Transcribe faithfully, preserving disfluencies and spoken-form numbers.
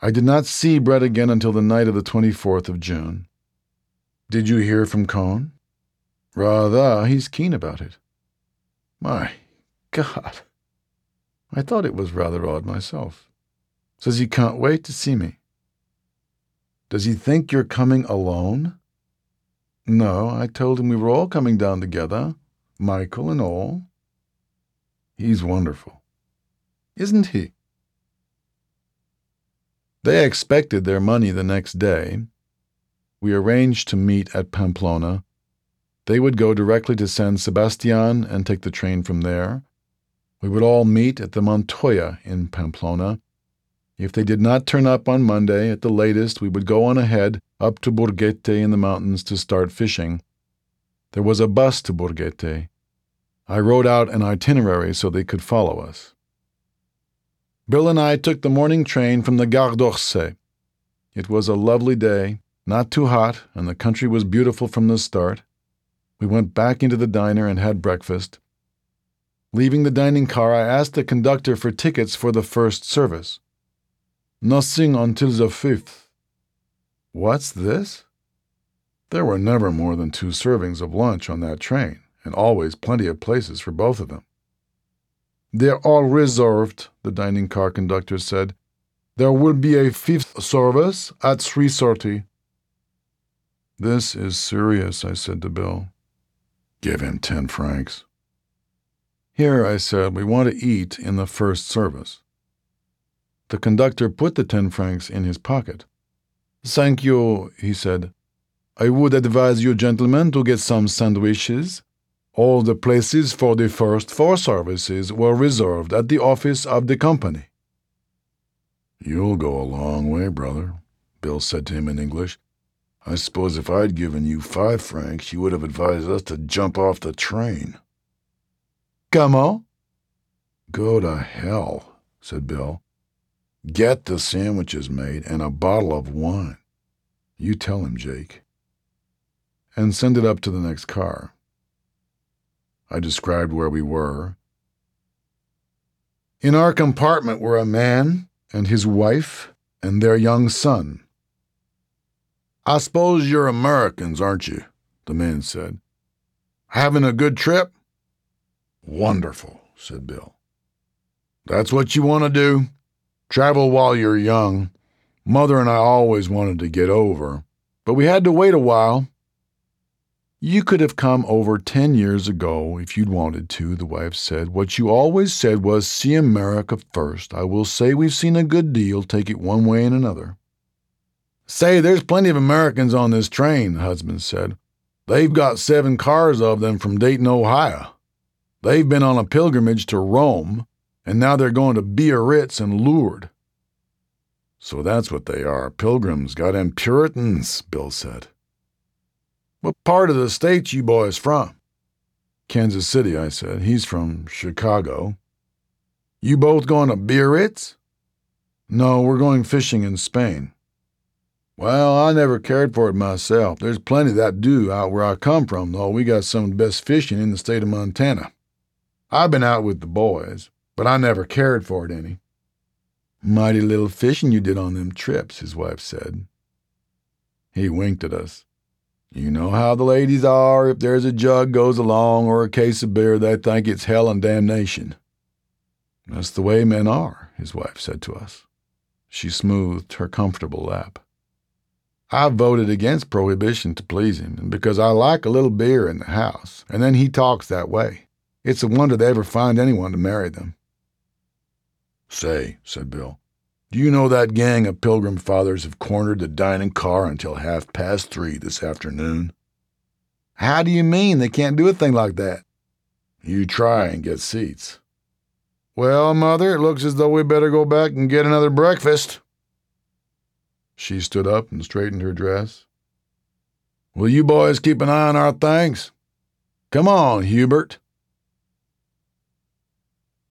I did not see Brett again until the night of the twenty-fourth of June. Did you hear from Cohn? Rather, he's keen about it. My God. I thought it was rather odd myself. Says he can't wait to see me. Does he think you're coming alone? No, I told him we were all coming down together, Michael and all. He's wonderful. Isn't he? They expected their money the next day. We arranged to meet at Pamplona. They would go directly to San Sebastian and take the train from there. We would all meet at the Montoya in Pamplona. If they did not turn up on Monday, at the latest, we would go on ahead up to Borghete in the mountains to start fishing. There was a bus to Borghete. I wrote out an itinerary so they could follow us. Bill and I took the morning train from the Gare d'Orsay. It was a lovely day, not too hot, and the country was beautiful from the start. We went back into the diner and had breakfast. Leaving the dining car, I asked the conductor for tickets for the first service. Nothing until the fifth. What's this? There were never more than two servings of lunch on that train, and always plenty of places for both of them. They're all reserved, the dining car conductor said. There will be a fifth service at three thirty. This is serious, I said to Bill. Give him ten francs. Here, I said, we want to eat in the first service. The conductor put the ten francs in his pocket. Thank you, he said. I would advise you gentlemen to get some sandwiches. All the places for the first four services were reserved at the office of the company. You'll go a long way, brother, Bill said to him in English. I suppose if I'd given you five francs, you would have advised us to jump off the train. Comment? Go to hell, said Bill. Get the sandwiches made and a bottle of wine. You tell him, Jake. And send it up to the next car. I described where we were. In our compartment were a man and his wife and their young son. I suppose you're Americans, aren't you? The man said. Having a good trip? Wonderful, said Bill. That's what you want to do? Travel while you're young. Mother and I always wanted to get over, but we had to wait a while. You could have come over ten years ago if you'd wanted to, the wife said. What you always said was, see America first. I will say we've seen a good deal, take it one way and another. Say, there's plenty of Americans on this train, the husband said. They've got seven cars of them from Dayton, Ohio. They've been on a pilgrimage to Rome, and now they're going to Biarritz and Lourdes. So that's what they are, pilgrims, goddamn Puritans, Bill said. What part of the state you boys from? Kansas City, I said. He's from Chicago. You both going to Biarritz? No, we're going fishing in Spain. Well, I never cared for it myself. There's plenty that do out where I come from, though. We got some of the best fishing in the state of Montana. I've been out with the boys, but I never cared for it any. Mighty little fishing you did on them trips, his wife said. He winked at us. You know how the ladies are. If there's a jug goes along or a case of beer, they think it's hell and damnation. That's the way men are, his wife said to us. She smoothed her comfortable lap. I voted against prohibition to please him, and because I like a little beer in the house, and then he talks that way. It's a wonder they ever find anyone to marry them. Say, said Bill, do you know that gang of Pilgrim Fathers have cornered the dining car until half past three this afternoon? How do you mean they can't do a thing like that? You try and get seats. Well, Mother, it looks as though we better go back and get another breakfast. She stood up and straightened her dress. Will you boys keep an eye on our things? Come on, Hubert.